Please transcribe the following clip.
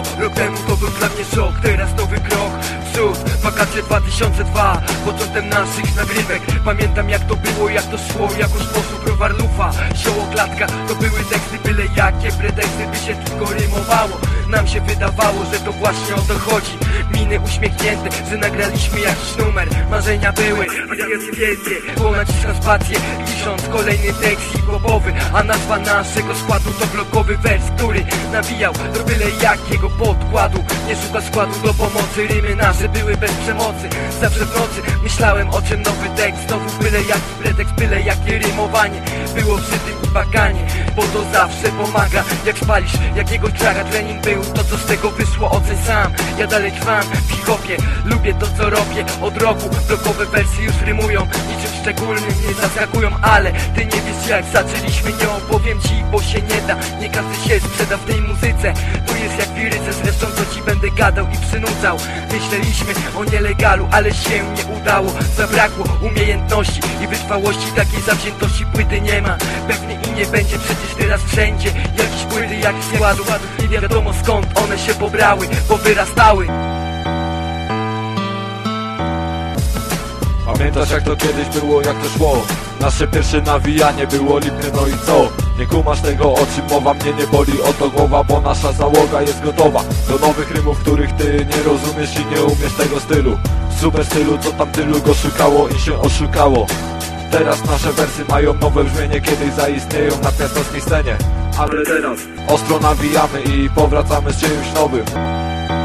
było rok temu, to był dla mnie szok. Teraz nowy krok w przód, wakacje 2002, początek naszych nagrywek. Pamiętam jak to było, jak to szło, jako sposób browar lufa, sioło klatka. To były teksty byle jakie, preteksty by się tylko rymowało. Nam się wydawało, że to właśnie o to chodzi. Miny uśmiechnięte, że nagraliśmy jakiś numer. Marzenia były, wariacje wielkie. Było naciskam spację, pisząc kolejny tekst hip-hopowy. A nazwa naszego składu to blokowy wers, który nawijał do byle jakiego podkładu. Nie szuka składu do pomocy, rymy nasze były bez przemocy. Zawsze w nocy myślałem o czym nowy tekst. Znowu byle jaki pretekst, byle jakie rymowanie było przy tym i baganie, bo to zawsze pomaga. Jak spalisz jakiegoś traka, trening był, to co z tego wyszło ocen sam. Ja dalej trwam w hip-hopie, lubię to co robię od roku. Blokowe wersy już rymują, niczym szczególnym nie zaskakują. Ale ty nie wiesz jak zaczęliśmy, nie opowiem ci, bo się nie da. Nie każdy się sprzeda w tej muzyce, to jest jak w liryce. Zresztą co ci będę gadał i przynudzał. Myśleliśmy o nielegalu, ale się nie udało. Zabrakło umiejętności i wytrwałości, takiej zawziętości płyty nie ma. Pewnie i nie będzie, przecież teraz wszędzie jakieś płyty, jakiś składów. Nie wiadomo skąd one się pobrały, bo wyrastały. Pamiętasz jak to kiedyś było, jak to szło? Nasze pierwsze nawijanie było lipne, no i co? Nie kumasz tego, o czym mowa, mnie nie boli o to głowa, bo nasza załoga jest gotowa do nowych rymów, których ty nie rozumiesz i nie umiesz tego stylu. Super stylu, co tam tylu go szukało i się oszukało. Teraz nasze wersy mają nowe brzmienie, kiedyś zaistnieją na piastowskiej scenie. Ale teraz ostro nawijamy i powracamy z czymś nowym.